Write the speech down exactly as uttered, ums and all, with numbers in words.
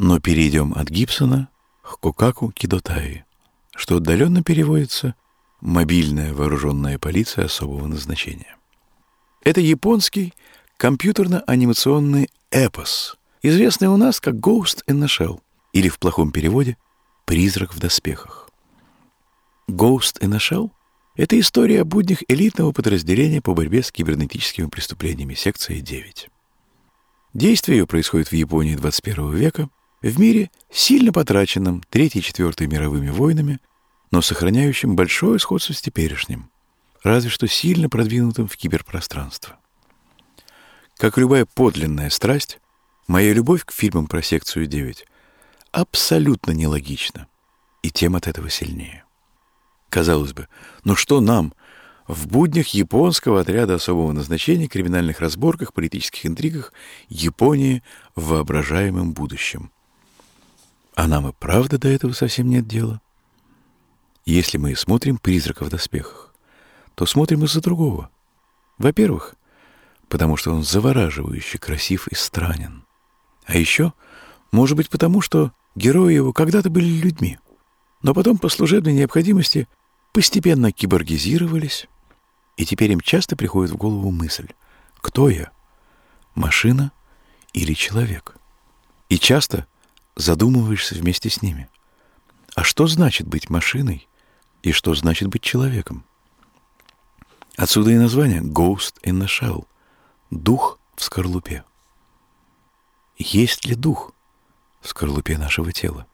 Но перейдем от Гибсона к Кокаку Кидотаи, что отдаленно переводится «мобильная вооруженная полиция особого назначения». Это японский компьютерно-анимационный эпос, известный у нас как Ghost in the Shell, или в плохом переводе «Призрак в доспехах». Ghost in the Shell — это история о буднях элитного подразделения по борьбе с кибернетическими преступлениями секции девять. Действие ее происходит в Японии двадцать первого века, в мире, сильно потраченном Третьей и Четвертой мировыми войнами, но сохраняющим большое сходство с теперешним, разве что сильно продвинутым в киберпространство. Как любая подлинная страсть, моя любовь к фильмам про секцию девять абсолютно нелогична, и тем от этого сильнее. Казалось бы, ну что нам, в буднях японского отряда особого назначения, криминальных разборках, политических интригах, Японии в воображаемом будущем? А нам и правда до этого совсем нет дела. Если мы смотрим «Призрака в доспехах», то смотрим из-за другого. Во-первых, потому что он завораживающе красив и странен. А еще, может быть, потому что герои его когда-то были людьми, но потом по служебной необходимости постепенно киборгизировались, и теперь им часто приходит в голову мысль: кто я? Машина или человек? И часто задумываешься вместе с ними. А что значит быть машиной и что значит быть человеком? Отсюда и название Ghost in the Shell — дух в скорлупе. Есть ли дух в скорлупе нашего тела?